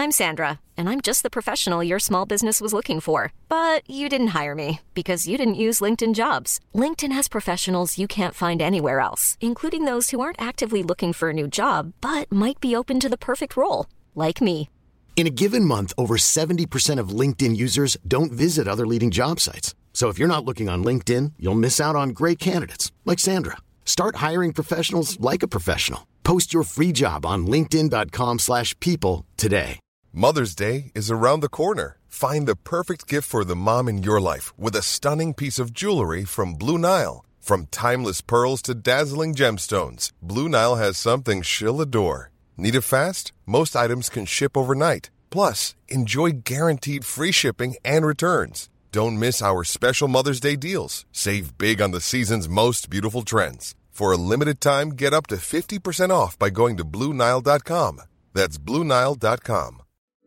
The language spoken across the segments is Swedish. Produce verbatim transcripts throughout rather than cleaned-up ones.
I'm Sandra, and I'm just the professional your small business was looking for. But you didn't hire me because you didn't use LinkedIn Jobs. LinkedIn has professionals you can't find anywhere else, including those who aren't actively looking for a new job, but might be open to the perfect role, like me. In a given month, over seventy percent of LinkedIn users don't visit other leading job sites. So if you're not looking on LinkedIn, you'll miss out on great candidates like Sandra. Start hiring professionals like a professional. Post your free job on linkedin dot com slash people today. Mother's Day is around the corner. Find the perfect gift for the mom in your life with a stunning piece of jewelry from Blue Nile. From timeless pearls to dazzling gemstones, Blue Nile has something she'll adore. Need it fast? Most items can ship overnight. Plus, enjoy guaranteed free shipping and returns. Don't miss our special Mother's Day deals. Save big on the season's most beautiful trends. For a limited time, get up to fifty percent off by going to blue nile dot com. That's blue nile dot com.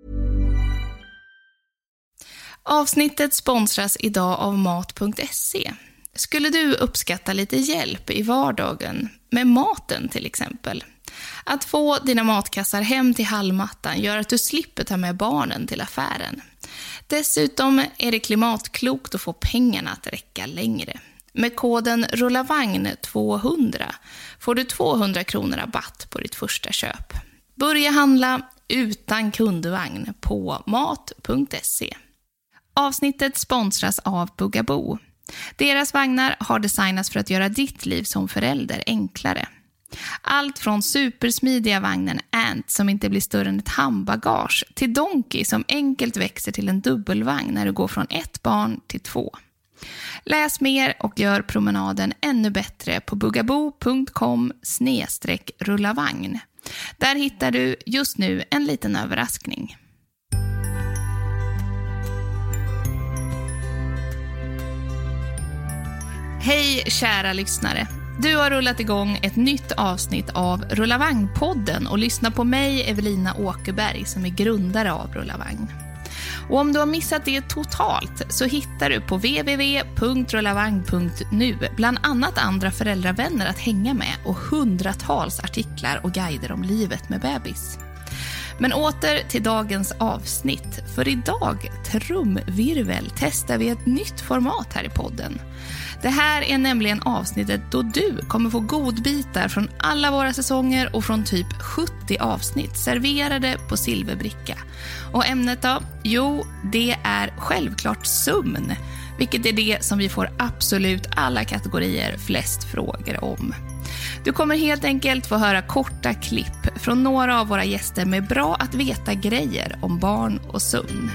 Avsnittet sponsras idag av mat punkt se. Skulle du uppskatta lite hjälp i vardagen med maten till exempel? Att få dina matkassar hem till hallmattan gör att du slipper ta med barnen till affären. Dessutom är det klimatklokt att få pengarna att räcka längre. Med koden rullavagn tvåhundra får du tvåhundra kronor rabatt på ditt första köp. Börja handla utan kundvagn på mat punkt se. Avsnittet sponsras av Bugaboo. Deras vagnar har designats för att göra ditt liv som förälder enklare. Allt från supersmidiga vagnen Ant som inte blir större än ett handbagage till Donkey som enkelt växer till en dubbelvagn när du går från ett barn till två. Läs mer och gör promenaden ännu bättre på bugaboo punkt com snedstreck rullavagn. Där hittar du just nu en liten överraskning. Hej kära lyssnare. Du har rullat igång ett nytt avsnitt av Rullavagn-podden och lyssnar på mig, Evelina Åkerberg, som är grundare av Rullavagn. Och om du har missat det totalt så hittar du på w w w punkt rullavagn punkt nu bland annat andra föräldravänner att hänga med och hundratals artiklar och guider om livet med bebis. Men åter till dagens avsnitt. För idag, trumvirvel, testar vi ett nytt format här i podden. Det här är nämligen avsnittet då du kommer få godbitar från alla våra säsonger och från typ sjuttio avsnitt serverade på silverbricka. Och ämnet då? Jo, det är självklart sömn, vilket är det som vi får absolut alla kategorier flest frågor om. Du kommer helt enkelt få höra korta klipp från några av våra gäster med bra att veta grejer om barn och sömn.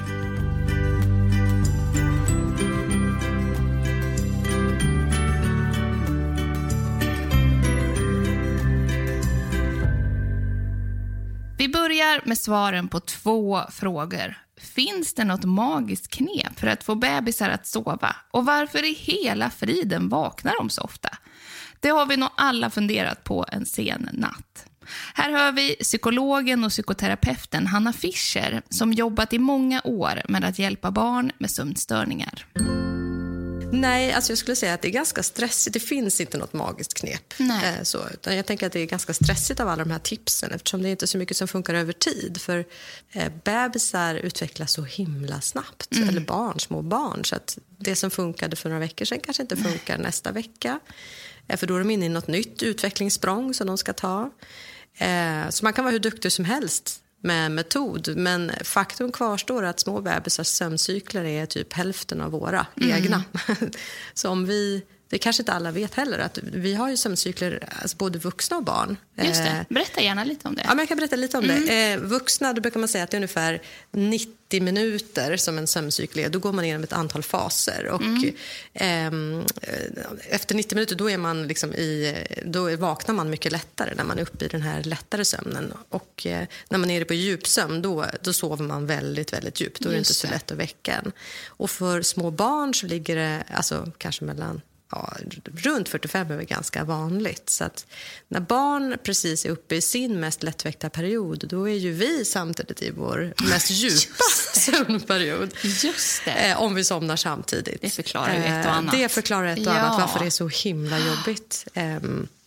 Vi börjar med svaren på två frågor. Finns det något magiskt knep för att få bebisar att sova? Och varför i hela friden vaknar de så ofta? Det har vi nog alla funderat på en sen natt. Här hör vi psykologen och psykoterapeuten Hanna Fischer som jobbat i många år med att hjälpa barn med sömnstörningar. Nej, alltså jag skulle säga att det är ganska stressigt. Det finns inte något magiskt knep. Nej. Så, utan jag tänker att det är ganska stressigt av alla de här tipsen eftersom det är inte så mycket som funkar över tid. För eh, bebisar utvecklas så himla snabbt. Mm. Eller barn, små barn. Så att det som funkade för några veckor sedan kanske inte funkar Nej. nästa vecka. Eh, för då är de inne i något nytt utvecklingssprång som de ska ta. Eh, så man kan vara hur duktig som helst med metod, men faktum kvarstår att små bebisars sömncykler är typ hälften av våra mm. egna. Så om vi, det kanske inte alla vet heller, att vi har ju sömncykler, alltså både vuxna och barn. Just det, berätta gärna lite om det. Ja, men jag kan berätta lite om mm. det. Eh, vuxna, då brukar man säga att det är ungefär nittio minuter som en sömncykel är. Då går man igenom ett antal faser. Och mm. eh, efter nittio minuter då, är man liksom i, då vaknar man mycket lättare när man är uppe i den här lättare sömnen. Och eh, när man är nere på djupsömn då, då sover man väldigt, väldigt djupt. Då är det inte så lätt att väcka en. Och för små barn så ligger det alltså, kanske mellan... Ja, runt fyrtiofem är det ganska vanligt. Så att när barn precis är uppe i sin mest lättväckta period, då är ju vi samtidigt i vår mest djupa sömnperiod. Just det. Eh, om vi somnar samtidigt. Det förklarar ju ett och annat. Eh, det förklarar ett och ja. annat varför det är så himla jobbigt. Eh,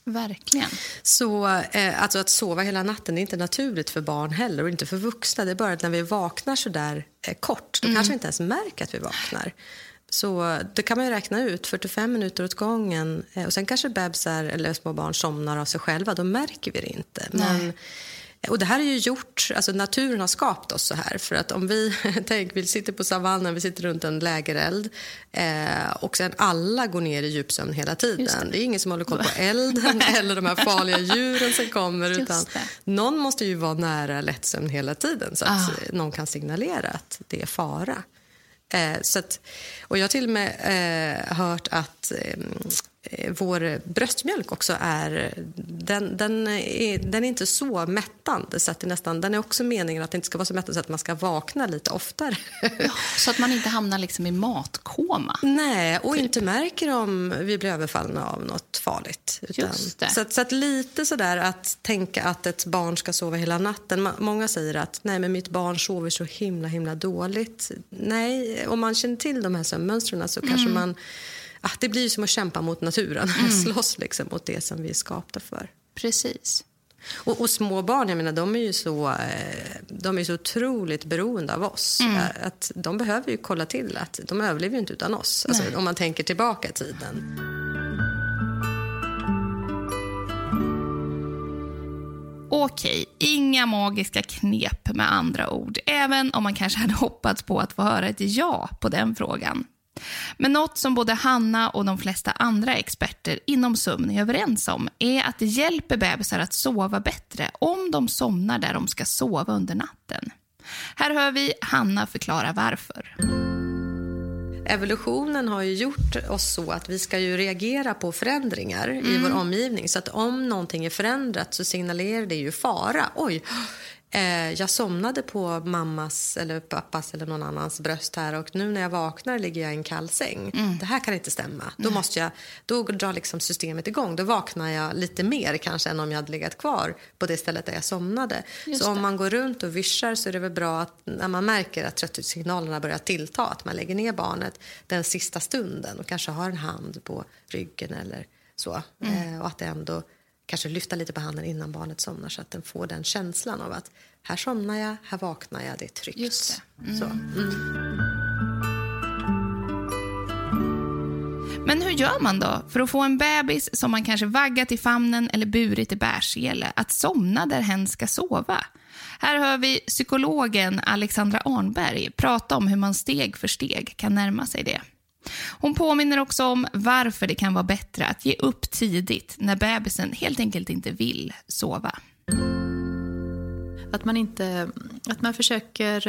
Verkligen. Så eh, alltså att sova hela natten, det är inte naturligt för barn heller och inte för vuxna. Det är bara att när vi vaknar så där eh, kort, då mm. kanske vi inte ens märker att vi vaknar. Så det kan man ju räkna ut, fyrtiofem minuter åt gången. Eh, och sen kanske bebisar eller små barn somnar av sig själva, då märker vi det inte. Men, och det här är ju gjort, alltså naturen har skapat oss så här. För att om vi, tänk, vi sitter på savannen, vi sitter runt en lägereld eh, och sen alla går ner i djupsömn hela tiden. Det. det är ingen som håller koll på elden eller de här farliga djuren som kommer. Utan någon måste ju vara nära lättsömn hela tiden så att ah. någon kan signalera att det är fara. Eh, så att, och jag har till och med eh, hört att eh, vår bröstmjölk också är den, den, är den är inte så mättande så att det nästan, den är också meningen att det inte ska vara så mättande så att man ska vakna lite oftare. Ja, så att man inte hamnar liksom i matkoma. Nej, och inte märker om vi blir överfallna av något farligt. Utan, Just det. Så, att, så att lite sådär att tänka att ett barn ska sova hela natten. Många säger att nej, men mitt barn sover så himla himla dåligt. Nej, om man känner till de här sömnmönstren så mm. kanske man Ah, det blir som att kämpa mot naturen. Mm. Slåss liksom mot det som vi är skapta för. Precis. Och, och små barn, jag menar, de är ju så, de är så otroligt beroende av oss. Mm. Att de behöver ju kolla till att de överlever ju inte utan oss. Alltså, om man tänker tillbaka i tiden. Okej, inga magiska knep med andra ord. Även om man kanske hade hoppats på att få höra ett ja på den frågan. Men något som både Hanna och de flesta andra experter inom sömn är överens om är att det hjälper bebisar att sova bättre om de somnar där de ska sova under natten. Här hör vi Hanna förklara varför. Evolutionen har ju gjort oss så att vi ska ju reagera på förändringar mm. i vår omgivning. Så att om någonting är förändrat så signalerar det ju fara. Oj, eh, jag somnade på mammas eller pappas eller någon annans bröst här och nu när jag vaknar ligger jag i en kall säng. Mm. Det här kan inte stämma. Då måste jag, då drar liksom systemet igång. Då vaknar jag lite mer kanske än om jag hade legat kvar på det stället där jag somnade. Just så det. Om man går runt och vischar så är det väl bra att när man märker att trötthetssignalerna börjar tillta, att man lägger ner barnet den sista stunden och kanske har en hand på ryggen eller så. Mm. Eh, och att det ändå kanske lyfta lite på handen innan barnet somnar så att den får den känslan av att här somnar jag, här vaknar jag, det är tryggt. Just det. Mm. Så, mm. Men hur gör man då för att få en bebis som man kanske vaggat i famnen eller burit i bärsele att somna där hen ska sova? Här hör vi psykologen Alexandra Arnberg prata om hur man steg för steg kan närma sig det. Hon påminner också om varför det kan vara bättre att ge upp tidigt när bebisen helt enkelt inte vill sova. Att man inte, att man försöker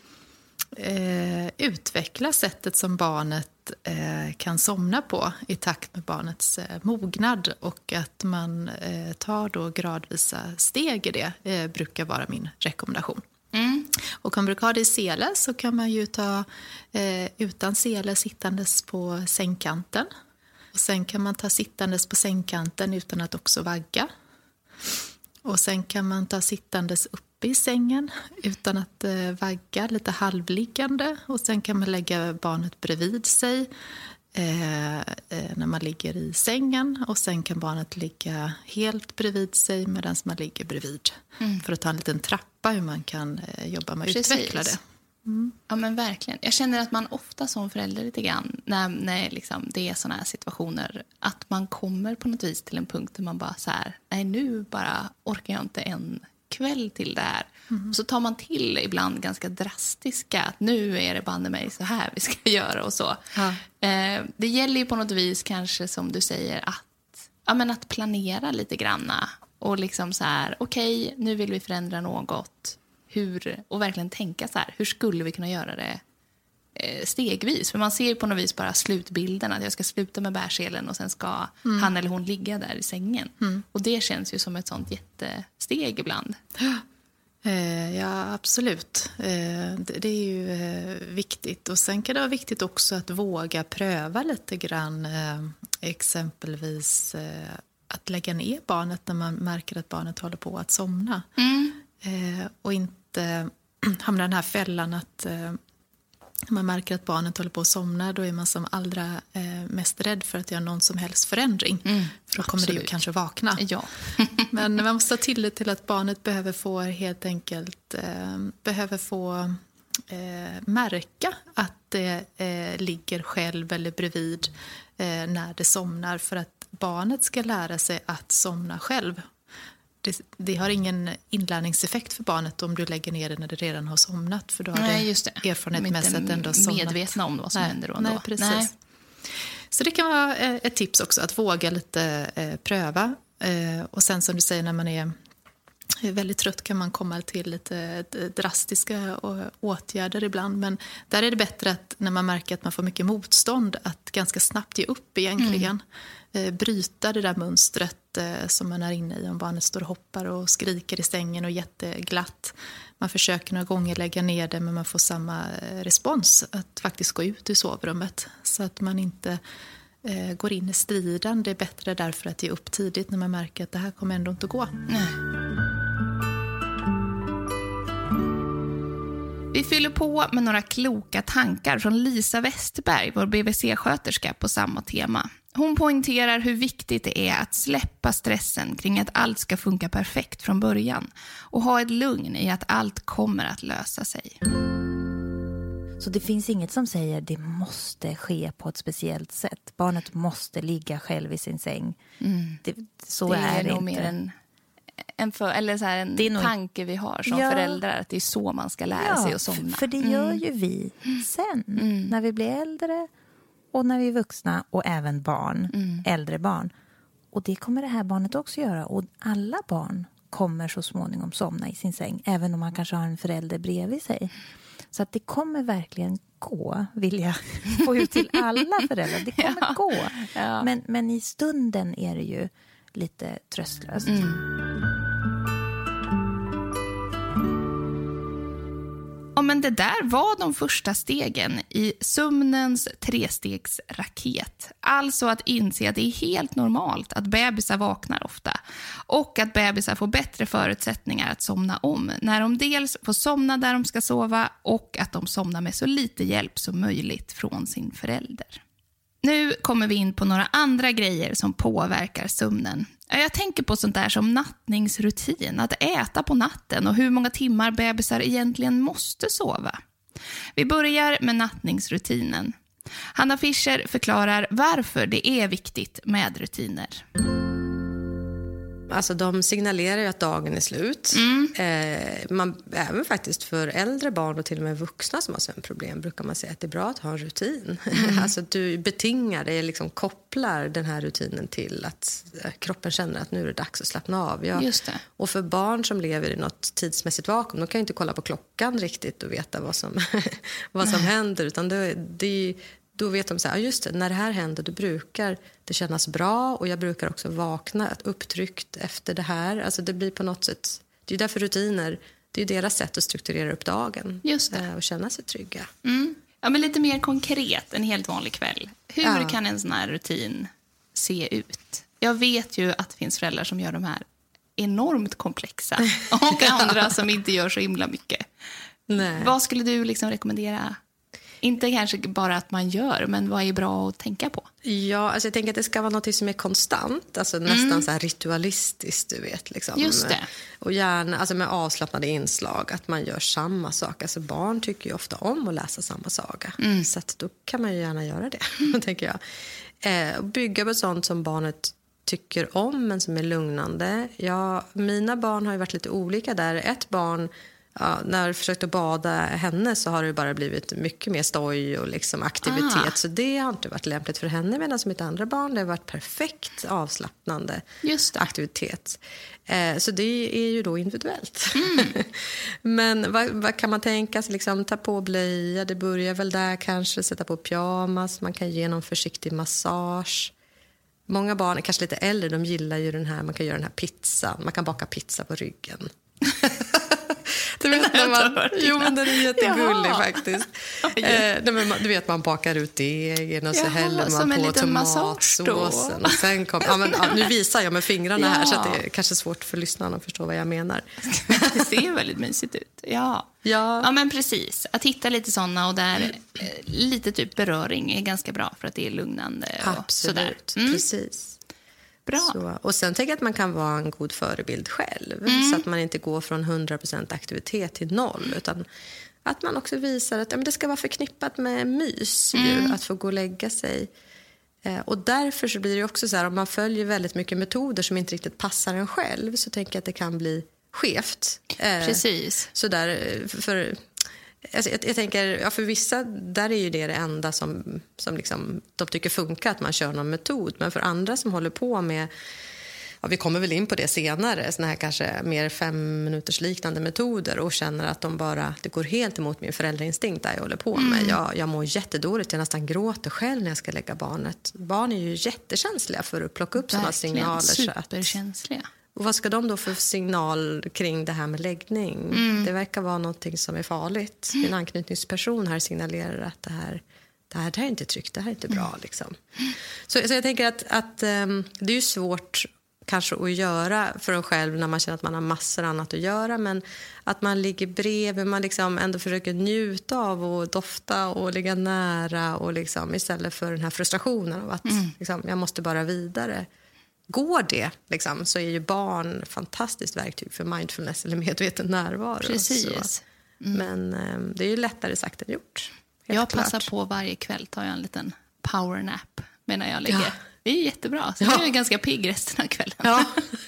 eh, utveckla sättet som barnet eh, kan somna på i takt med barnets eh, mognad och att man eh, tar då gradvisa steg i det eh, brukar vara min rekommendation. Mm. Och om man brukar ha det i sele så kan man ju ta eh, utan sele sittandes på sängkanten. Och sen kan man ta sittandes på sängkanten utan att också vagga. Och sen kan man ta sittandes uppe i sängen utan att eh, vagga, lite halvliggande. Och sen kan man lägga barnet bredvid sig eh, eh, när man ligger i sängen. Och sen kan barnet ligga helt bredvid sig medan man ligger bredvid. Mm. För att ta en liten trappa hur man kan eh, jobba med att utveckla det. Mm. Ja men verkligen. Jag känner att man ofta som förälder lite grann när, när liksom det är såna här situationer att man kommer på något vis till en punkt där man bara så här, nej nu bara orkar jag inte en kväll till det här. Mm. Och så tar man till ibland ganska drastiska att nu är det banne mig så här vi ska göra och så. Ja. Eh, det gäller ju på något vis kanske som du säger att, ja, men att planera lite granna och liksom så här, okej okay, nu vill vi förändra något. Hur, och verkligen tänka så här, hur skulle vi kunna göra det eh, stegvis? För man ser ju på något vis bara slutbilden att jag ska sluta med bärselen och sen ska mm. han eller hon ligga där i sängen. Mm. Och det känns ju som ett sånt jättesteg ibland. Eh, ja, absolut. Eh, det, det är ju eh, viktigt. Och sen kan det vara viktigt också att våga pröva lite grann. Eh, exempelvis eh, att lägga ner barnet när man märker att barnet håller på att somna. Mm. Eh, och inte hamna i den här fällan att, eh, man märker att barnet håller på att somna, då är man som allra eh, mest rädd för att göra någon som helst förändring. Mm, för då kommer absolut. Det ju kanske vakna. Ja. Men man måste ha tillit till att barnet behöver få helt enkelt eh, behöver få eh, märka att det eh, ligger själv eller bredvid eh, när det somnar, för att barnet ska lära sig att somna själv. Det, det har ingen inlärningseffekt för barnet om du lägger ner det när det redan har somnat. För då har nej, det just det. erfarenhetsmässigt ändå somnat. Medvetna om vad som nej, händer då. Nej, precis. Nej. Så det kan vara ett tips också, att våga lite eh, pröva. Eh, och sen som du säger, när man är väldigt trött kan man komma till lite drastiska åtgärder ibland. Men där är det bättre att när man märker att man får mycket motstånd, att ganska snabbt ge upp egentligen. Mm. Bryta det där mönstret som man är inne i. Om barnet står och hoppar och skriker i sängen och jätteglatt. Man försöker några gånger lägga ner det, men man får samma respons. Att faktiskt gå ut ur sovrummet. Så att man inte eh, går in i striden. Det är bättre därför att ge upp tidigt när man märker att det här kommer ändå inte att gå. Nej. Vi fyller på med några kloka tankar från Lisa Westerberg, vår B V C-sköterska, på samma tema. Hon poängterar hur viktigt det är att släppa stressen kring att allt ska funka perfekt från början och ha ett lugn i att allt kommer att lösa sig. Så det finns inget som säger att det måste ske på ett speciellt sätt. Barnet måste ligga själv i sin säng. Mm. Det, så det är, är det nog inte. Mer en, en, för, eller så här en nog... tanke vi har som ja. föräldrar, att det är så man ska lära ja, sig att somna. För det gör ju vi sen, mm. när vi blir äldre och när vi är vuxna och även barn, mm. äldre barn. Och det kommer det här barnet också göra. Och alla barn kommer så småningom somna i sin säng, även om man kanske har en förälder bredvid sig. Så att det kommer verkligen gå, vill jag få ut till alla föräldrar. Det kommer ja. gå. Ja. Men, men i stunden är det ju lite tröstlöst. Mm. Ja, men det där var de första stegen i sömnens trestegsraket. Alltså att inse att det är helt normalt att bebisar vaknar ofta. Och att bebisar får bättre förutsättningar att somna om. När de dels får somna där de ska sova och att de somnar med så lite hjälp som möjligt från sin förälder. Nu kommer vi in på några andra grejer som påverkar sömnen. Jag tänker på sånt där som nattningsrutin, att äta på natten och hur många timmar bebisar egentligen måste sova. Vi börjar med nattningsrutinen. Hanna Fischer förklarar varför det är viktigt med rutiner. Alltså de signalerar ju att dagen är slut. Mm. Eh, man, även faktiskt för äldre barn och till och med vuxna som har sömnproblem brukar man säga att det är bra att ha en rutin. Mm. Alltså du betingar dig, liksom kopplar den här rutinen till att kroppen känner att nu är det dags att slappna av. Ja. Just det. Och för barn som lever i något tidsmässigt vakuum, de kan ju inte kolla på klockan riktigt och veta vad som, vad som händer. Utan det, det Då vet de så här, just det, när det här händer då brukar det kännas bra och jag brukar också vakna upptryckt efter det här. Alltså det blir på något sätt, det är därför rutiner, det är deras sätt att strukturera upp dagen. Just det. Och känna sig trygga. Mm. Ja, men lite mer konkret, en helt vanlig kväll. Hur ja. kan en sån här rutin se ut? Jag vet ju att det finns föräldrar som gör de här enormt komplexa och andra som inte gör så himla mycket. Nej. Vad skulle du liksom rekommendera? Inte kanske bara att man gör, men vad är bra att tänka på? Ja, alltså jag tänker att det ska vara något som är konstant. Alltså mm. nästan så här ritualistiskt, du vet. Liksom. Just det. Och gärna alltså med avslappnade inslag, att man gör samma sak. Alltså barn tycker ju ofta om att läsa samma saga. Mm. Så att då kan man ju gärna göra det, tänker jag. Eh, bygga på sånt som barnet tycker om, men som är lugnande. Ja, mina barn har ju varit lite olika där. Ett barn... Ja, när jag försökte bada henne så har det bara blivit mycket mer stoj och liksom aktivitet. Ah. Så det har inte varit lämpligt för henne. Medan som mitt andra barn, det har varit perfekt avslappnande aktivitet. Eh, så det är ju då individuellt. Mm. Men vad, vad kan man tänka sig? Liksom, ta på blöja, det börjar väl där kanske. Sätta på pyjamas, man kan ge någon försiktig massage. Många barn, kanske lite äldre, de gillar ju den här, man kan göra den här pizzan. Man kan baka pizza på ryggen. Du vet, när man, jo, men den är jättegullig Jaha. faktiskt. Eh, du vet, man bakar ut degen och så Jaha, häller som man en på liten massage då. tomatsåsen. Och sen kom, ja, men, ja, nu visar jag med fingrarna Ja. här så att det är kanske svårt för lyssnarna att förstå vad jag menar. Det ser väldigt mysigt ut. Ja. Ja. Ja, men precis. Att hitta lite såna och där eh, lite typ beröring är ganska bra för att det är lugnande och Absolut, sådär. Mm. precis. Bra. Så, och sen tänker jag att man kan vara en god förebild själv. Mm. Så att man inte går från hundra procent aktivitet till noll. Utan att man också visar att ja, men det ska vara förknippat med mys. Mm. Ju, att få gå och lägga sig. Eh, och därför så blir det också så här. Om man följer väldigt mycket metoder som inte riktigt passar en själv. Så tänker jag att det kan bli skevt. Eh, Precis. Så där, för... för Alltså jag, jag tänker, ja, för vissa där är ju det det enda som, som liksom, de tycker funkar, att man kör någon metod. Men för andra som håller på med, ja, vi kommer väl in på det senare, såna här kanske mer fem minuters liknande metoder och känner att de bara, det går helt emot min föräldrainstinkt där jag håller på med. Mm. Jag, jag mår jättedåligt, jag nästan gråter själv när jag ska lägga barnet. Barn är ju jättekänsliga för att plocka upp sådana signaler. Superkänsliga. Och vad ska de då för signal kring det här med läggning? Mm. Det verkar vara något som är farligt. Mm. En anknytningsperson här signalerar att det här, det här, det här är inte tryggt, det här är inte bra. Mm. Liksom. Så, så jag tänker att, att um, det är ju svårt kanske att göra för en själv när man känner att man har massor annat att göra. Men att man ligger bredvid, man liksom ändå försöker njuta av och dofta och ligga nära. Och liksom, istället för den här frustrationen av att mm. liksom, jag måste bara vidare. Går det, liksom, så är ju barn fantastiskt verktyg för mindfulness eller medveten närvaro. Precis. Mm. Men eh, det är ju lättare sagt än gjort. Jag klart. passar på varje kväll, tar jag en liten powernap medan jag ligger. Ja. Det är jättebra, så ja. jag är ganska pigg resten av kvällen. Ja.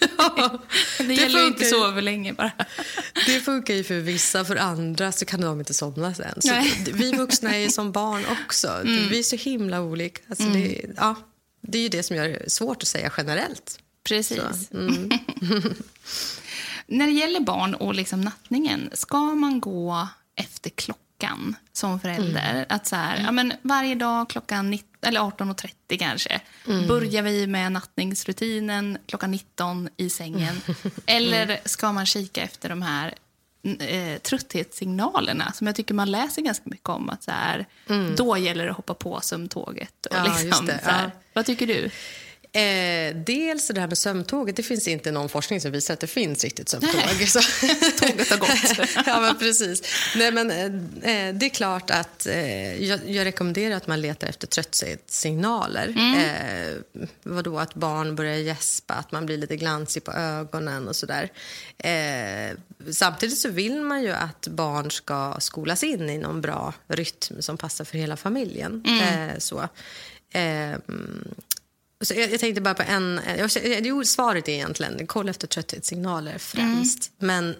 det, det gäller ju inte att sova länge bara. Det funkar ju för vissa, för andra så kan de inte somna sen. Så vi vuxna är ju som barn också. Mm. Vi är så himla olika. Alltså mm. det, ja. Det är ju det som gör det svårt att säga generellt. Precis. Mm. När det gäller barn och liksom nattningen, ska man gå efter klockan som förälder? Mm. Att så här, mm. ja, men varje dag klockan nitton, eller arton och trettio kanske, mm. börjar vi med nattningsrutinen klockan nitton i sängen. Eller ska man kika efter de här eh, trötthetssignalerna som jag tycker man läser ganska mycket om, att så här, mm. då gäller det att hoppa på sömntåget och ja, liksom, just det, så här. ja. Vad tycker du? Eh, dels det här med sömntåget, det finns inte någon forskning som visar att det finns riktigt sömntåg. Så. Tåget har gått. Ja, men precis. Nej, men, eh, det är klart att eh, jag, jag rekommenderar att man letar efter trötthetssignaler. Mm. Eh, vadå, att barn börjar gäspa, att man blir lite glansig på ögonen och sådär. Eh, samtidigt så vill man ju att barn ska skolas in i någon bra rytm som passar för hela familjen. Mm. Eh, så... Eh, Så jag, jag tänkte bara på en... Jag, jo, svaret är egentligen kolla efter trötthetssignaler främst. Mm. Men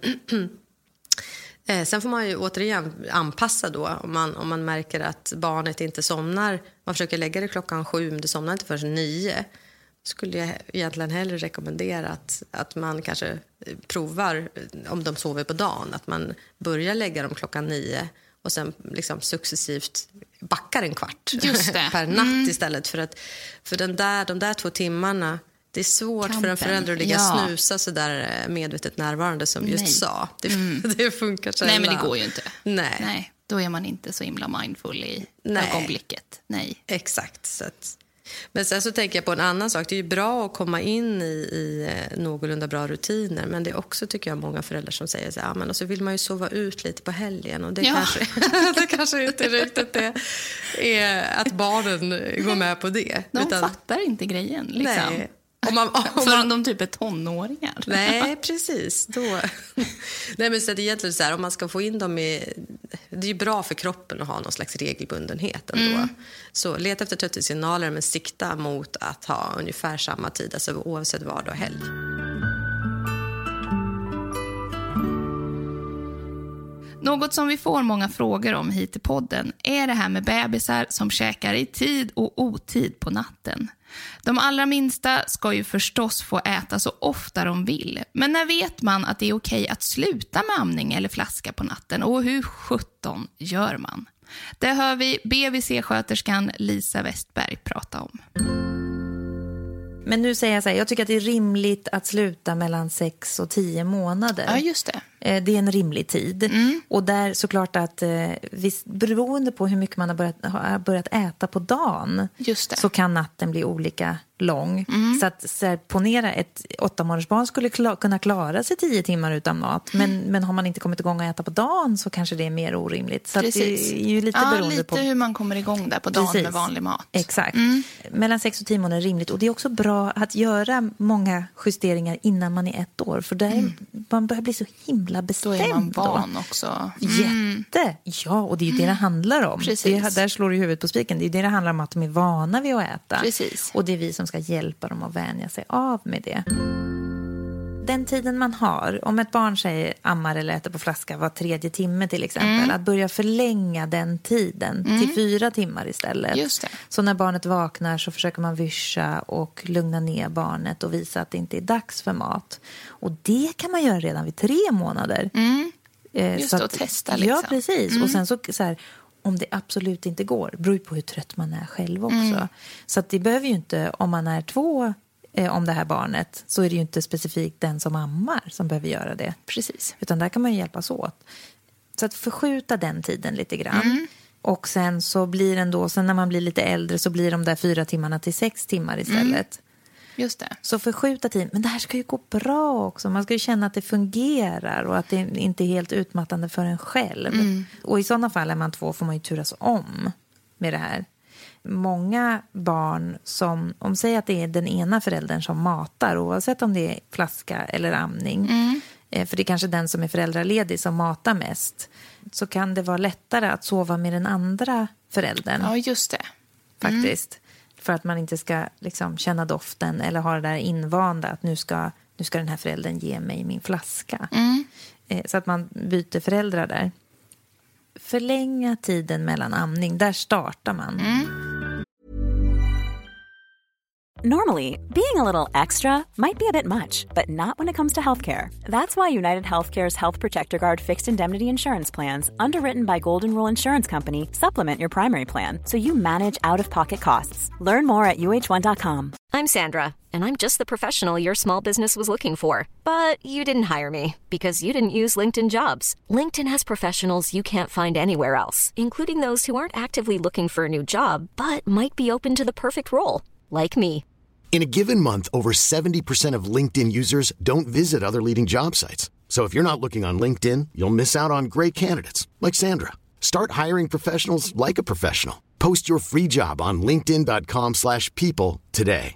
eh, sen får man ju återigen anpassa då. Om man, om man märker att barnet inte somnar. Man försöker lägga det klockan sju, men det somnar inte förrän nio. Skulle jag egentligen hellre rekommendera att, att man kanske provar, om de sover på dagen, att man börjar lägga dem klockan nio och sen liksom successivt backar en kvart per natt mm. istället. För att för den där, de där två timmarna, det är svårt Kampen. för en förälder att ligga ja. snusa så där medvetet närvarande som Nej. just sa. Det, mm. det funkar så. Nej, men det går ju inte. Nej. Nej, då är man inte så himla mindful i Nej. ögonblicket. Nej. Exakt, så att... Men sen så tänker jag på en annan sak. Det är ju bra att komma in i, i någorlunda bra rutiner. Men det är också, tycker jag, många föräldrar som säger så här, ja, men och så vill man ju sova ut lite på helgen. Och det, ja. kanske, det kanske inte riktigt det är att barnen går med på det. De utan, fattar inte grejen, liksom. Nej. Om man, om man, Förrän de typ är tonåringar. Nej, precis. Då. Nej, men så det är egentligen så här, om man ska få in dem i... Det är ju bra för kroppen att ha någon slags regelbundenhet ändå. Mm. Så leta efter trötthetssignaler, men sikta mot att ha ungefär samma tid, alltså oavsett vardag och helg. Något som vi får många frågor om hit i podden är det här med bebisar som käkar i tid och otid på natten. De allra minsta ska ju förstås få äta så ofta de vill. Men när vet man att det är okej att sluta med amning eller flaska på natten? Och hur sjutton gör man? Det hör vi B V C-sköterskan Lisa Westberg prata om. Men nu säger jag så här, jag tycker att det är rimligt att sluta mellan sex och tio månader. Ja, just det. Eh, det är en rimlig tid. Mm. Och där såklart att eh, visst, beroende på hur mycket man har börjat, har börjat äta på dagen, Just det. så kan natten bli olika lång. Mm. Så att så här, ponera ett åtta månaders barn skulle kla- kunna klara sig tio timmar utan mat. Men, mm. men har man inte kommit igång att äta på dagen så kanske det är mer orimligt. Så att det är ju lite ja, beroende lite på hur man kommer igång där på dagen. Precis. Med vanlig mat. Exakt. Mm. Mellan sex och tio månader är rimligt. Och det är också bra att göra många justeringar innan man är ett år. För där mm. man börjar bli så himla bestämd. Då är man van då. också. Mm. Jätte. Ja, och det är ju det det handlar om. Det, där slår du huvudet på spiken. Det är det det handlar om, att de är vana vid att äta. Precis. Och det är vi som ska hjälpa dem att vänja sig av med det. Den tiden man har, om ett barn säger ammar eller äter på flaska var tredje timme till exempel, mm. att börja förlänga den tiden mm. till fyra timmar istället. Just det. Så när barnet vaknar så försöker man vischa och lugna ner barnet och visa att det inte är dags för mat. Och det kan man göra redan vid tre månader. Mm. Just så att, att testa liksom. Ja, precis. Mm. Och sen så, så här, om det absolut inte går, beror ju på hur trött man är själv också. Mm. Så att det behöver ju inte, om man är två eh, om det här barnet, så är det ju inte specifikt den som ammar som behöver göra det. Precis. Utan där kan man ju hjälpas åt. Så att förskjuta den tiden lite grann. Mm. Och sen så blir den då, sen när man blir lite äldre så blir de där fyra timmarna till sex timmar istället. Mm. Just det. Så förskjuta tid. Men det här ska ju gå bra också. Man ska ju känna att det fungerar och att det inte är helt utmattande för en själv. Mm. Och i sådana fall är man två får man ju turas om med det här. Många barn som, om säger att det är den ena föräldern som matar, oavsett om det är flaska eller amning, mm. för det är kanske den som är föräldraledig som matar mest, så kan det vara lättare att sova med den andra föräldern. Ja, just det. Faktiskt. Mm. För att man inte ska liksom känna doften eller ha det där invanda att nu ska, nu ska den här föräldern ge mig min flaska. Mm. Så att man byter föräldrar där. Förlänga tiden mellan amning, där startar man. Mm. Normally, being a little extra might be a bit much, but not when it comes to healthcare. That's why United Healthcare's Health Protector Guard fixed indemnity insurance plans, underwritten by Golden Rule Insurance Company, supplement your primary plan so you manage out-of-pocket costs. Learn more at U H one dot com. I'm Sandra, and I'm just the professional your small business was looking for. But you didn't hire me because you didn't use LinkedIn Jobs. LinkedIn has professionals you can't find anywhere else, including those who aren't actively looking for a new job, but might be open to the perfect role, like me. In a given month, over seventy percent of LinkedIn users don't visit other leading job sites. So if you're not looking on LinkedIn, you'll miss out on great candidates like Sandra. Start hiring professionals like a professional. Post your free job on linkedin dot com slash people today.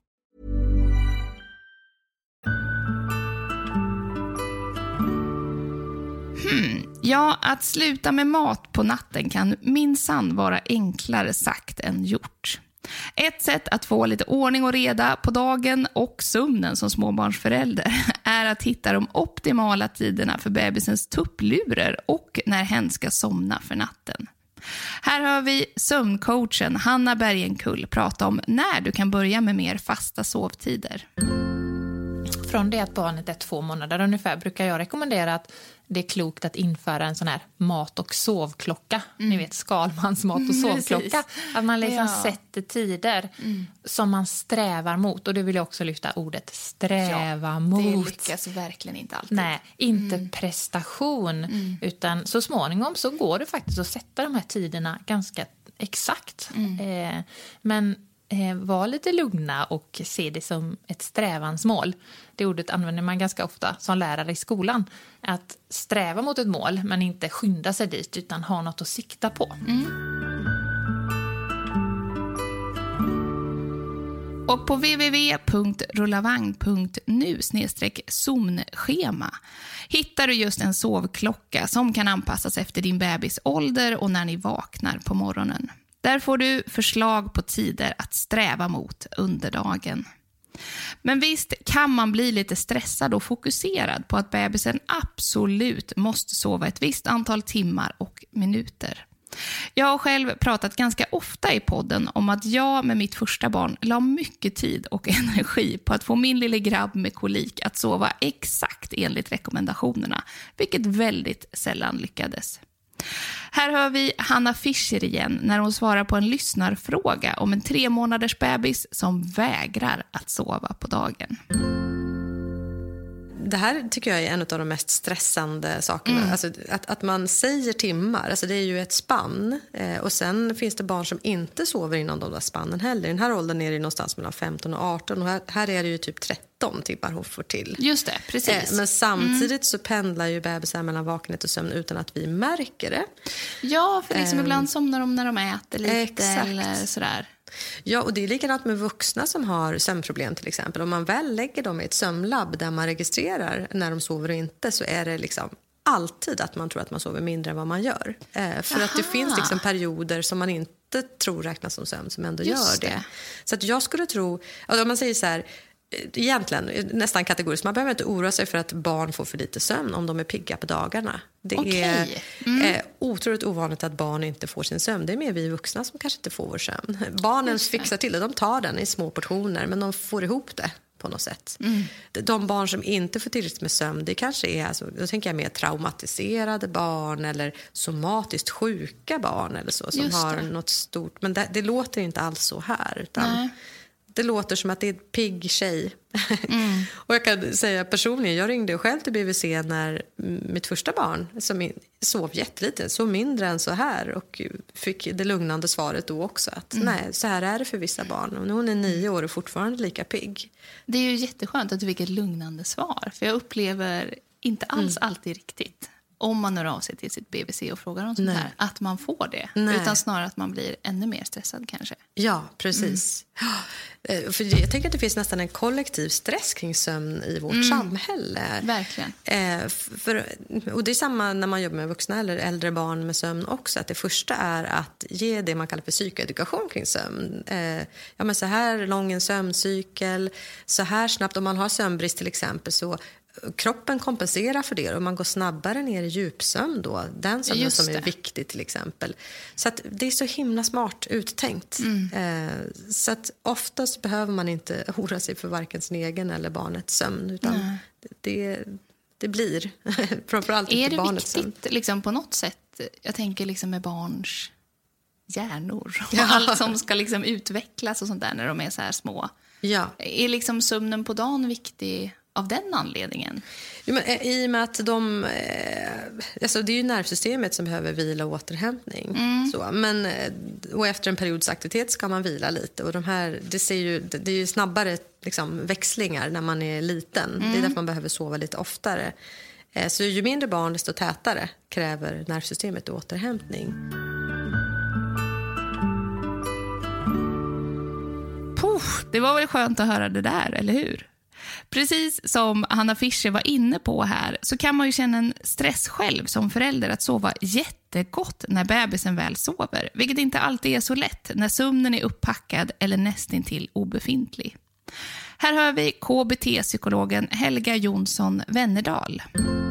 Hmm. Ja, att sluta med mat på natten kan minsann vara enklare sagt än gjort. Ett sätt att få lite ordning och reda på dagen och sömnen som småbarnsförälder är att hitta de optimala tiderna för bebisens tupplurer och när hen ska somna för natten. Här hör vi sömncoachen Hanna Bergenkull prata om när du kan börja med mer fasta sovtider. Från det att barnet är två månader ungefär brukar jag rekommendera att det är klokt att införa en sån här mat- och sovklocka. Mm. Ni vet, Skalmans mat- och sovklocka. Mm, att man liksom ja. sätter tider mm. som man strävar mot. Och det vill jag också lyfta ordet sträva ja, mot. Det lyckas verkligen inte alltid. Nej, inte mm. prestation. Mm. Utan så småningom så går det faktiskt att sätta de här tiderna ganska exakt. Mm. Eh, men... var lite lugna och se det som ett strävansmål. Det ordet använder man ganska ofta som lärare i skolan. Att sträva mot ett mål men inte skynda sig dit utan ha något att sikta på. Mm. Och på w w w punkt rullavagn punkt nu snedstreck zonschema hittar du just en sovklocka som kan anpassas efter din bebis ålder och när ni vaknar på morgonen. Där får du förslag på tider att sträva mot under dagen. Men visst kan man bli lite stressad och fokuserad på att bebisen absolut måste sova ett visst antal timmar och minuter. Jag har själv pratat ganska ofta i podden om att jag med mitt första barn la mycket tid och energi på att få min lille grabb med kolik att sova exakt enligt rekommendationerna, vilket väldigt sällan lyckades. Här hör vi Hanna Fischer igen när hon svarar på en lyssnarfråga om en tre månaders bebis som vägrar att sova på dagen. det här tycker jag är en av de mest stressande sakerna. Mm. Alltså, att, att man säger timmar, alltså det är ju ett spann. Eh, och sen finns det barn som inte sover inom de där spannen heller. I den här åldern är det någonstans mellan femton och arton. Och här, här är det ju typ tretton timmar hon får till. Just det, precis. Eh, men samtidigt mm. så pendlar ju bebisar mellan vakenhet och sömn utan att vi märker det. Ja, för liksom eh, ibland somnar de när de äter lite exakt. Eller sådär. Ja, och det är likadant med vuxna som har sömnproblem till exempel. Om man väl lägger dem i ett sömnlabb där man registrerar när de sover och inte, så är det liksom alltid att man tror att man sover mindre än vad man gör. Eh, för Aha. att det finns liksom perioder som man inte tror räknas som sömn som ändå Just gör det. det. Så att jag skulle tro, alltså om man säger så här, egentligen nästan kategoriskt, man behöver inte oroa sig för att barn får för lite sömn om de är pigga på dagarna. Det okay. är mm. eh, otroligt ovanligt att barn inte får sin sömn. Det är mer vi vuxna som kanske inte får vår sömn. Barnen fixar till det, de tar den i små portioner, men de får ihop det på något sätt. Mm. De barn som inte får tillräckligt med sömn, det kanske är, alltså, då tänker jag mer traumatiserade barn eller somatiskt sjuka barn eller så, som har något stort, men det, det låter inte alls så här, utan Nej. Det låter som att det är en pigg tjej. Mm. Och jag kan säga personligen, jag ringde själv till B V C när mitt första barn, som sov jättelite, så mindre än så här, och fick det lugnande svaret då också att mm. nej, så här är det för vissa barn. Och hon är nio år och fortfarande lika pigg. Det är ju jätteskönt att du fick ett lugnande svar, för jag upplever inte alls mm. alltid riktigt, om man når av sig till sitt B V C och frågar om sånt här, att man får det. Nej. Utan snarare att man blir ännu mer stressad kanske. Ja, precis. Mm. För jag tänker att det finns nästan en kollektiv stress kring sömn i vårt mm. samhälle. Verkligen. Eh, för, och det är samma när man jobbar med vuxna eller äldre barn med sömn också. Att det första är att ge det man kallar för psykoedukation kring sömn. Eh, ja, men så här lång en sömncykel, så här snabbt. Om man har sömnbrist till exempel, så kroppen kompenserar för det och man går snabbare ner i djupsömn då. Den sömnen som är viktig till exempel. Så att det är så himla smart uttänkt. Mm. Eh, så att oftast behöver man inte oroa sig för varken sin egen eller barnets sömn, utan mm. det, det blir framförallt inte barnets sömn. Är det viktigt liksom, på något sätt, jag tänker liksom med barns hjärnor och ja. allt som ska liksom utvecklas och sånt där när de är så här små. Ja. Är liksom sömnen på dagen viktig av den anledningen? Jo, men, i och med att de, eh, alltså det är ju nervsystemet som behöver vila och återhämtning. Mm. Så, men, och efter en periods aktivitet ska man vila lite. Och de här, det, ser ju, det är ju snabbare liksom, växlingar när man är liten. Mm. Det är därför man behöver sova lite oftare. Eh, så ju mindre barn, desto tätare kräver nervsystemet återhämtning. Puh, det var väl skönt att höra det där, eller hur? Precis som Hanna Fischer var inne på här, så kan man ju känna en stress själv som förälder att sova jättegott när bebisen väl sover, vilket inte alltid är så lätt när sömnen är upppackad eller nästintill obefintlig. Här hör vi K B T-psykologen Helga Jonsson Wennerdal.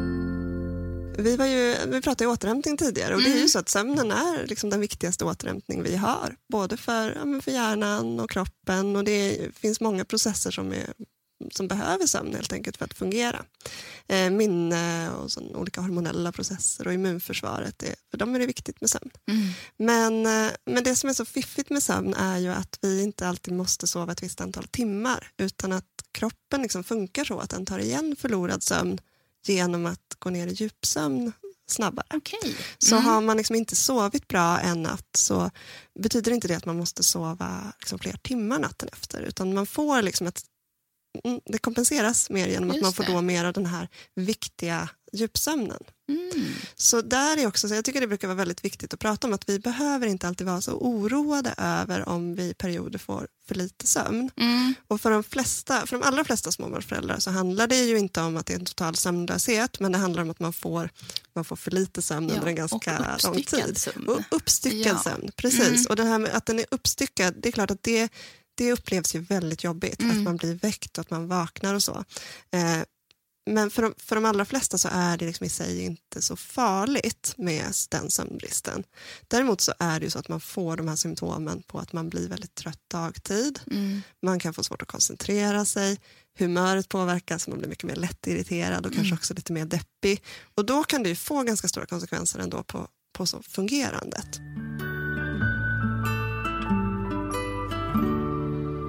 Vi, var ju, vi pratade ju återhämtning tidigare, och det är ju så att sömnen är liksom den viktigaste återhämtning vi har, både för, ja, för hjärnan och kroppen, och det finns många processer som är som behöver sömn helt enkelt för att fungera. Eh, minne och sån, olika hormonella processer och immunförsvaret, det, för dem är det viktigt med sömn. Mm. Men, eh, men det som är så fiffigt med sömn är ju att vi inte alltid måste sova ett visst antal timmar, utan att kroppen liksom funkar så att den tar igen förlorad sömn genom att gå ner i djupsömn snabbare. Okay. Mm. Så har man liksom inte sovit bra en natt, så betyder inte det att man måste sova liksom fler timmar natten efter, utan man får liksom ett det kompenseras mer genom Just att man får det. då mer av den här viktiga djupsömnen. Mm. Så där är också, så jag tycker det brukar vara väldigt viktigt att prata om att vi behöver inte alltid vara så oroade över om vi i perioder får för lite sömn. Mm. Och för de flesta, för de allra flesta småbarnsföräldrar så handlar det ju inte om att det är en total sömnlöshet, men det handlar om att man får, man får för lite sömn ja, under en ganska lång tid. Sömn. Och uppstyckad ja. sömn, precis. Mm. Och det här med att den är uppstyckad, det är klart att det Det upplevs ju väldigt jobbigt, mm. att man blir väckt och att man vaknar och så. Eh, men för de, för de allra flesta så är det liksom i sig inte så farligt med den sömnbristen. Däremot så är det ju så att man får de här symptomen på att man blir väldigt trött dagtid. Mm. Man kan få svårt att koncentrera sig. Humöret påverkas, man blir mycket mer lättirriterad och mm. kanske också lite mer deppig. Och då kan det ju få ganska stora konsekvenser ändå på, på så fungerandet.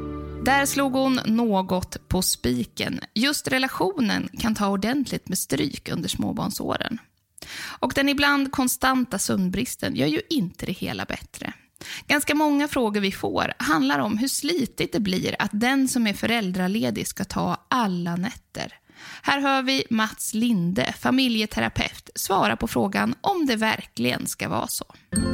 Där slog hon något på spiken. Just relationen kan ta ordentligt med stryk under småbarnsåren. Och den ibland konstanta sömnbristen gör ju inte det hela bättre. Ganska många frågor vi får handlar om hur slitigt det blir att den som är föräldraledig ska ta alla nätter. Här hör vi Mats Linde, familjeterapeut, svara på frågan om det verkligen ska vara så.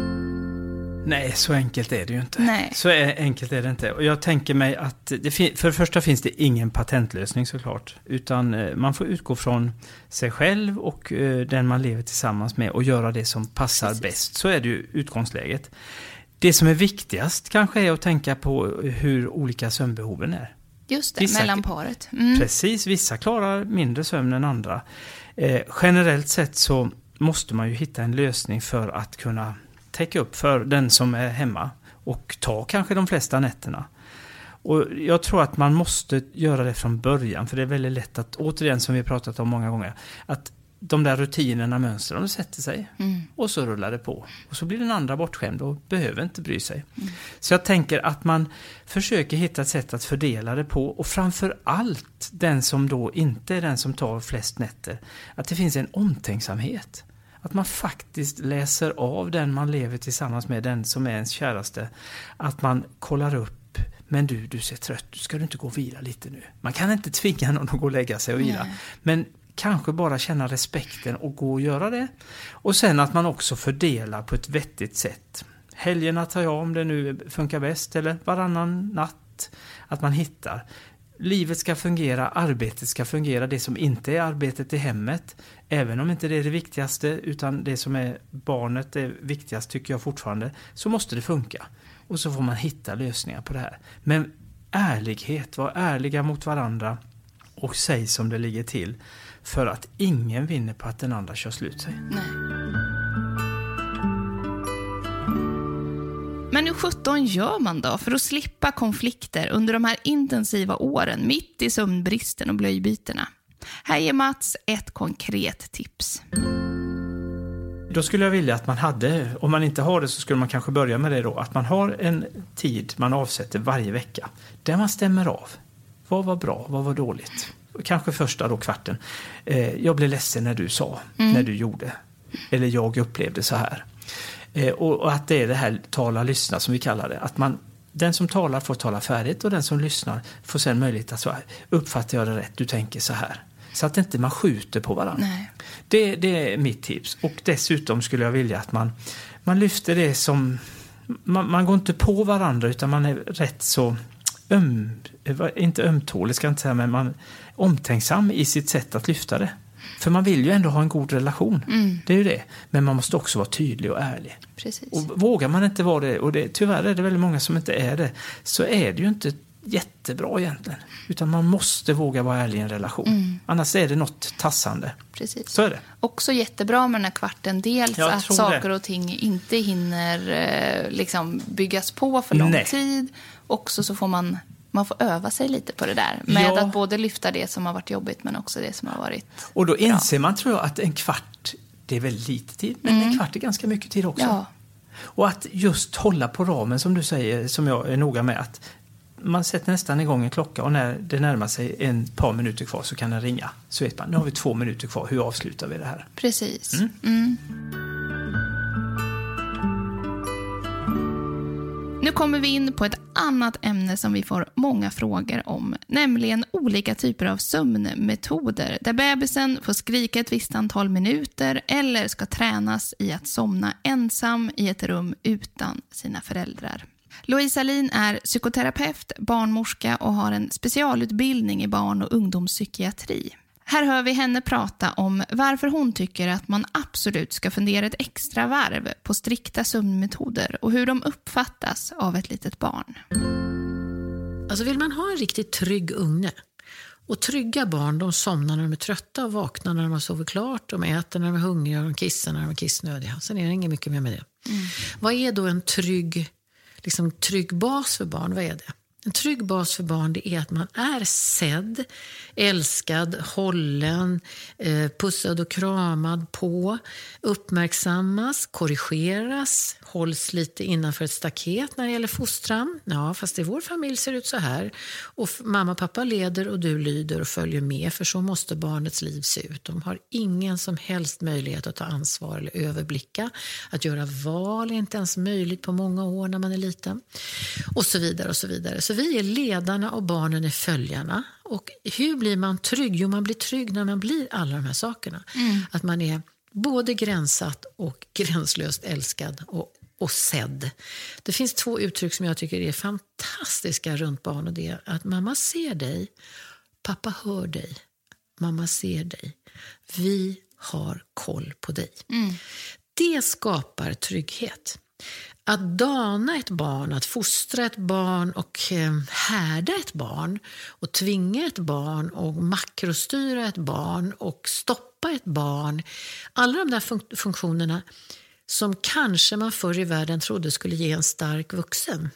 Nej, så enkelt är det ju inte. Nej. Så enkelt är det inte. Och jag tänker mig att det fin- för det första finns det ingen patentlösning såklart. Utan eh, man får utgå från sig själv och eh, den man lever tillsammans med och göra det som passar Precis. bäst. Så är det ju utgångsläget. Det som är viktigast kanske är att tänka på hur olika sömnbehoven är. Just det, vissa, mellan paret. Mm. Precis, vissa klarar mindre sömn än andra. Eh, generellt sett så måste man ju hitta en lösning för att kunna täcka upp för den som är hemma och ta kanske de flesta nätterna. Och jag tror att man måste göra det från början, för det är väldigt lätt att, återigen som vi har pratat om många gånger, att de där rutinerna, mönstren, de sätter sig mm. och så rullar det på. Och så blir den andra bortskämd och behöver inte bry sig. Mm. Så jag tänker att man försöker hitta ett sätt att fördela det på, och framför allt den som då inte är den som tar flest nätter, att det finns en omtänksamhet. Att man faktiskt läser av den man lever tillsammans med, den som är ens käraste. Att man kollar upp, men du, du ser trött, ska du inte gå och vila lite nu? Man kan inte tvinga någon att gå och lägga sig och vila. Nej. Men kanske bara känna respekten och gå och göra det. Och sen att man också fördelar på ett vettigt sätt. Helgerna tar jag om det nu funkar bäst, eller varannan natt. Att man hittar. Livet ska fungera, arbetet ska fungera, det som inte är arbetet i hemmet. Även om inte det är det viktigaste, utan det som är barnet är viktigast tycker jag fortfarande, så måste det funka. Och så får man hitta lösningar på det här. Men ärlighet, var ärliga mot varandra och säg som det ligger till. För att ingen vinner på att den andra kör slut sig. Nej. Men hur sjutton gör man då för att slippa konflikter under de här intensiva åren mitt i sömnbristen och blöjbyterna? Här ger Mats ett konkret tips. Då skulle jag vilja att man hade, om man inte har det så skulle man kanske börja med det då, att man har en tid man avsätter varje vecka där man stämmer av. Vad var bra, vad var dåligt? Kanske första då kvarten. Eh, jag blev ledsen när du sa, mm. när du gjorde. Eller jag upplevde så här. Eh, och, och att det är det här tala, lyssna som vi kallar det. Att man, den som talar får tala färdigt och den som lyssnar får sen möjlighet att svara. Uppfattar jag det rätt? Du tänker så här. Så att inte man skjuter på varandra. Nej. Det, det är mitt tips. Och dessutom skulle jag vilja att man, man lyfter det som... Man, man går inte på varandra utan man är rätt så... Öm, inte ömtålig ska jag inte säga, men man är omtänksam i sitt sätt att lyfta det. För man vill ju ändå ha en god relation. Mm. Det är ju det. Men man måste också vara tydlig och ärlig. Precis. Och vågar man inte vara det, och det, tyvärr är det väldigt många som inte är det, så är det ju inte jättebra egentligen. Utan man måste våga vara ärlig i en relation. Mm. Annars är det något tassande. Precis. Så är det. Också jättebra med den här kvarten. Dels jag att saker det. och ting inte hinner eh, liksom byggas på för lång Nej. tid. Också så får man, man får öva sig lite på det där. Med ja. att både lyfta det som har varit jobbigt men också det som har varit Och då inser bra. man tror jag att en kvart, det är väldigt lite tid. Men mm. en kvart är ganska mycket tid också. Ja. Och att just hålla på ramen som du säger, som jag är noga med, att man sätter nästan igång en klocka och när det närmar sig en par minuter kvar så kan den ringa. Så vet man, nu har vi två minuter kvar, hur avslutar vi det här? Precis. Mm. Mm. Nu kommer vi in på ett annat ämne som vi får många frågor om, nämligen olika typer av sömnmetoder där bebisen får skrika ett visst antal minuter eller ska tränas i att somna ensam i ett rum utan sina föräldrar. Louise Alin är psykoterapeut, barnmorska och har en specialutbildning i barn- och ungdomspsykiatri. Här hör vi henne prata om varför hon tycker att man absolut ska fundera ett extra varv på strikta sömnmetoder och hur de uppfattas av ett litet barn. Alltså vill man ha en riktigt trygg unge, och trygga barn, de somnar när de är trötta och vaknar när de har sovit klart, de äter när de är hungriga och de kissar när de är kissnödiga. Sen är det inget mycket mer med det. Mm. Vad är då en trygg, liksom, trygg bas för barn? Vad är det? En trygg bas för barn, det är att man är sedd, älskad, hållen, eh, pussad och kramad på, uppmärksammas, korrigeras, hålls lite innanför ett staket när det gäller fostran. Ja, fast i vår familj ser det ut så här. Och mamma och pappa leder och du lyder och följer med, för så måste barnets liv se ut. De har ingen som helst möjlighet att ta ansvar eller överblicka. Att göra val är inte ens möjligt på många år när man är liten. Och så vidare och så vidare. Så vi är ledarna och barnen är följarna. Och hur blir man trygg? Jo, man blir trygg när man blir alla de här sakerna. Mm. Att man är både gränsat och gränslöst älskad och, och sedd. Det finns två uttryck som jag tycker är fantastiska runt barn. Och det är att mamma ser dig, pappa hör dig, mamma ser dig. Vi har koll på dig. Mm. Det skapar trygghet. Att dana ett barn, att fostra ett barn och härda ett barn och tvinga ett barn och makrostyra ett barn och stoppa ett barn. Alla de där fun- funktionerna som kanske man förr i världen trodde skulle ge en stark vuxen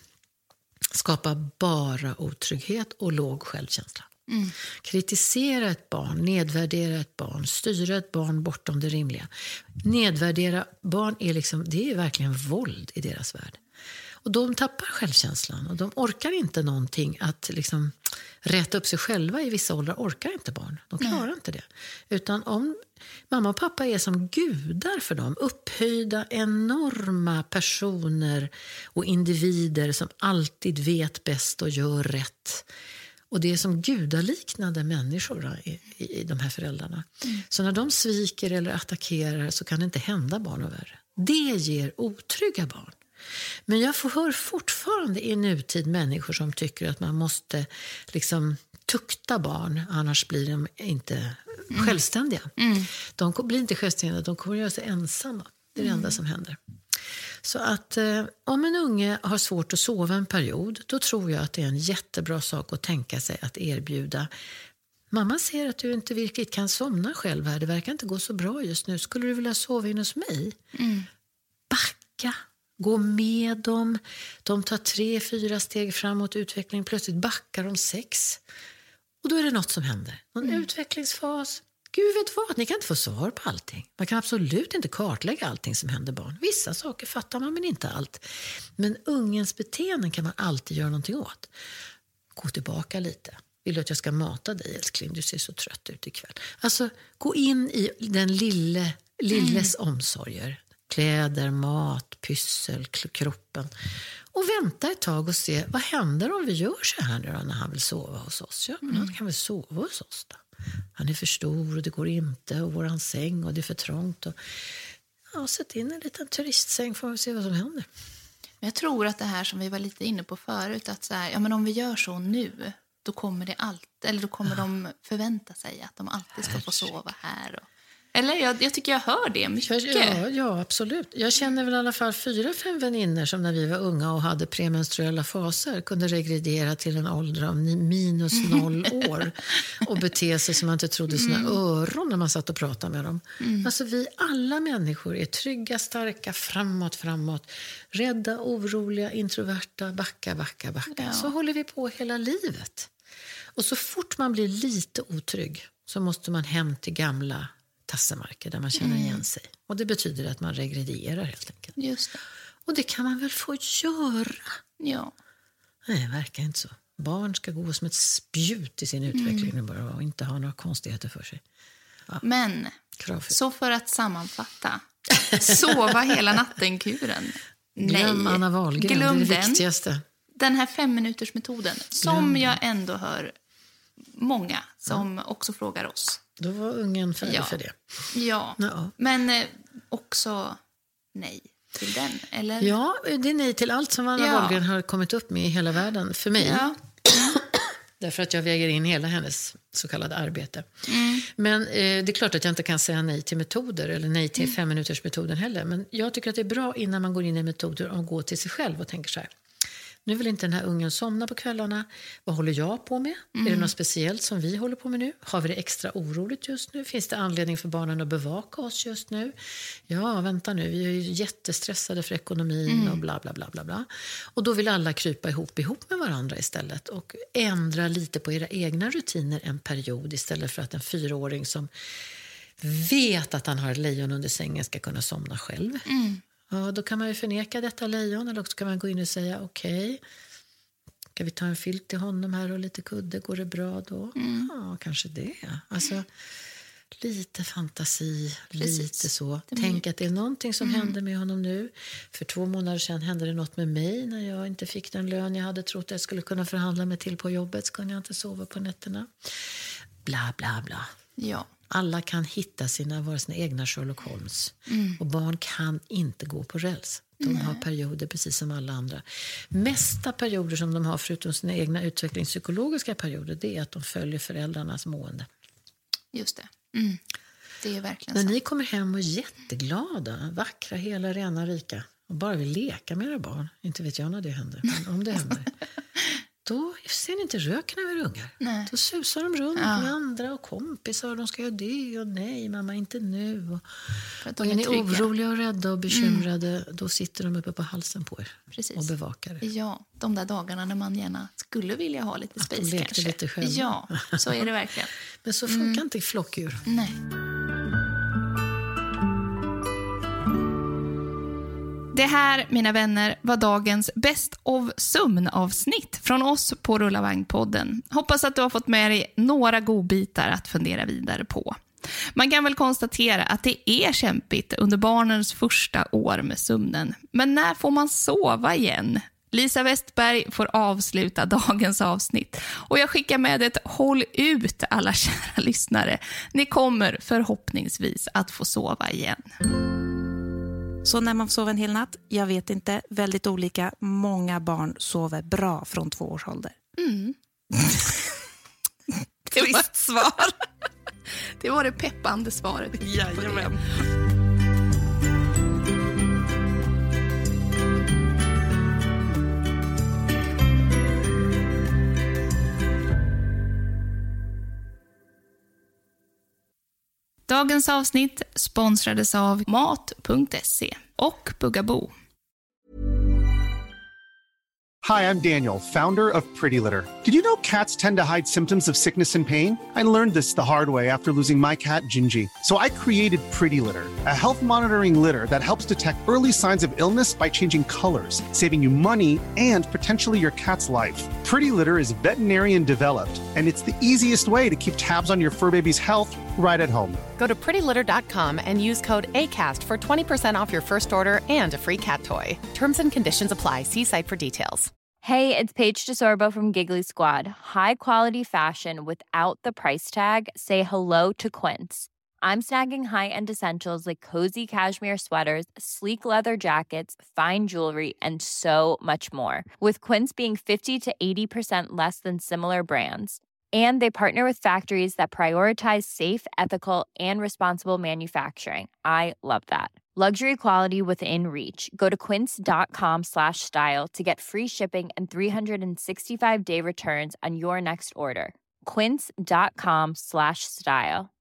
skapar bara otrygghet och låg självkänsla. Mm. Kritisera ett barn, nedvärdera ett barn, styra ett barn bortom det rimliga. Nedvärdera barn är liksom, det är verkligen våld i deras värld. Och de tappar självkänslan och de orkar inte någonting att liksom rätta upp sig själva. I vissa åldrar orkar inte barn, de klarar Nej. inte det. Utan om mamma och pappa är som gudar för dem, upphöjda enorma personer och individer som alltid vet bäst och gör rätt. Och det är som gudaliknande människor i, i, i de här föräldrarna. Mm. Så när de sviker eller attackerar så kan det inte hända barn och värre. Det ger otrygga barn. Men jag hör fortfarande i nutid människor som tycker att man måste liksom tukta barn, annars blir de inte mm. självständiga. Mm. De blir inte självständiga, de kommer att göra sig ensamma. Det är det mm. enda som händer. Så att eh, om en unge har svårt att sova en period, då tror jag att det är en jättebra sak att tänka sig att erbjuda. Mamma ser att du inte riktigt kan somna själv här, det verkar inte gå så bra just nu. Skulle du vilja sova in hos mig? Mm. Backa, gå med dem. De tar tre, fyra steg framåt utveckling, plötsligt backar de sex. Och då är det något som händer. Någon mm. utvecklingsfas. Gud vet vad, ni kan inte få svar på allting. Man kan absolut inte kartlägga allting som händer barn. Vissa saker fattar man, men inte allt. Men ungens beteenden kan man alltid göra någonting åt. Gå tillbaka lite. Vill du att jag ska mata dig, älskling? Du ser så trött ut ikväll. Alltså, gå in i den lille, lilles mm. omsorger. Kläder, mat, pyssel, kroppen. Och vänta ett tag och se, vad händer om vi gör så här nu då, när han vill sova hos oss? Ja, men han kan väl sova hos oss då. Han är för stor och det går inte, och våran säng och det är för trångt. Och, ja, sätt in en liten turistsäng, får vi se vad som händer. Jag tror att det här som vi var lite inne på förut, att så här, ja, men om vi gör så nu, då kommer det allt, eller då kommer ja. de förvänta sig att de alltid ska få sova här. Och, eller jag, jag tycker jag hör det mycket. Ja, ja, absolut. Jag känner väl i alla fall fyra, fem vänner som när vi var unga och hade premenstruella faser kunde regredera till en ålder av minus noll år och bete sig som man inte trodde sina mm. öron när man satt och pratade med dem. Mm. Alltså vi alla människor är trygga, starka, framåt, framåt. Rädda, oroliga, introverta, backa, backa, backa. Ja. Så håller vi på hela livet. Och så fort man blir lite otrygg så måste man hem till gamla tassemarker där man känner igen mm. sig. Och det betyder att man regredierar helt enkelt. Just det. Och det kan man väl få göra? Ja. Nej, det verkar inte så. Barn ska gå som ett spjut i sin utveckling mm. bara och inte ha några konstigheter för sig. Ja. Men, Kravfri. Så för att sammanfatta. Sova hela natten-kuren. Nej. Glöm Anna Wahlgren, Glöm det är det den. viktigaste. Den här fem minuters metoden som jag ändå hör många som ja. också frågar oss. Då var ungen färdig ja. för det. Ja, ja. men eh, också nej till den, eller? Ja, det är nej till allt som Anna ja. Wahlgren har kommit upp med i hela världen. För mig. Ja. Därför att jag väger in hela hennes så kallade arbete. Mm. Men eh, det är klart att jag inte kan säga nej till metoder eller nej till mm. fem minuters metoden heller. Men jag tycker att det är bra innan man går in i metoder och går till sig själv och tänker så här. Nu vill inte den här ungen somna på kvällarna. Vad håller jag på med? Mm. Är det något speciellt som vi håller på med nu? Har vi det extra oroligt just nu? Finns det anledning för barnen att bevaka oss just nu? Ja, vänta nu. Vi är ju jättestressade för ekonomin mm. och bla bla bla bla bla. Och då vill alla krypa ihop ihop med varandra istället. Och ändra lite på era egna rutiner en period istället för att en fyraåring som vet att han har ett lejon under sängen ska kunna somna själv. Mm. Ja, då kan man ju förneka detta lejon, eller också kan man gå in och säga okej, okay, kan vi ta en filt till honom här och lite kudde, går det bra då? Mm. Ja, kanske det. Alltså, lite fantasi, Precis. lite så. Tänk att det är någonting som mm. händer med honom nu. För två månader sedan hände det något med mig när jag inte fick den lön jag hade trott att jag skulle kunna förhandla mig till på jobbet. Så kunde jag inte sova på nätterna. Bla, bla, bla. Ja. Alla kan hitta sina, vara sina egna Sherlock Holmes. Mm. Och barn kan inte gå på räls. De Nej. har perioder precis som alla andra. Mesta perioder som de har förutom sina egna utvecklingspsykologiska perioder, det är att de följer föräldrarnas mående. Just det. Mm. Det är verkligen När så. ni kommer hem och är jätteglada, vackra, hela, rena, rika och bara vill leka med era barn, inte vet jag när det händer, men om det händer, då ser ni inte röken över ungar. Nej. Då susar de runt ja. med andra och kompisar och de ska göra det och nej, mamma, inte nu. Och, och är ni oroliga och rädda och bekymrade, mm. då sitter de uppe på halsen på er. Precis. Och bevakar er. Ja, de där dagarna när man gärna skulle vilja ha lite space kanske. Lekte lite själv. Ja, så är det verkligen. Men så funkar mm. inte flockdjur. Nej. Det här, mina vänner, var dagens Best of sömnavsnitt från oss på Rullavagnpodden. Hoppas att du har fått med dig några godbitar att fundera vidare på. Man kan väl konstatera att det är kämpigt under barnens första år med sömnen. Men när får man sova igen? Lisa Westberg får avsluta dagens avsnitt. Och jag skickar med ett håll ut alla kära lyssnare. Ni kommer förhoppningsvis att få sova igen. Så när man sover en hel natt, jag vet inte, väldigt olika. Många barn sover bra från två års ålder. Mm. Det var ett svar. Det var det peppande svaret. Jajamän. Dagens avsnitt sponsrades av mat punkt se och Bugaboo. Hi, I'm Daniel, founder of Pretty Litter. Did you know cats tend to hide symptoms of sickness and pain? I learned this the hard way after losing my cat, Gingy. So I created Pretty Litter, a health monitoring litter that helps detect early signs of illness by changing colors, saving you money and potentially your cat's life. Pretty Litter is veterinarian developed, and it's the easiest way to keep tabs on your fur baby's health right at home. Go to pretty litter dot com and use code ACAST for twenty percent off your first order and a free cat toy. Terms and conditions apply. See site for details. Hey, it's Paige DeSorbo from Giggly Squad. High quality fashion without the price tag. Say hello to Quince. I'm snagging high-end essentials like cozy cashmere sweaters, sleek leather jackets, fine jewelry, and so much more. With Quince being fifty to eighty percent less than similar brands. And they partner with factories that prioritize safe, ethical, and responsible manufacturing. I love that. Luxury quality within reach. Go to quince.com slash style to get free shipping and three sixty-five day returns on your next order. Quince.com slash style.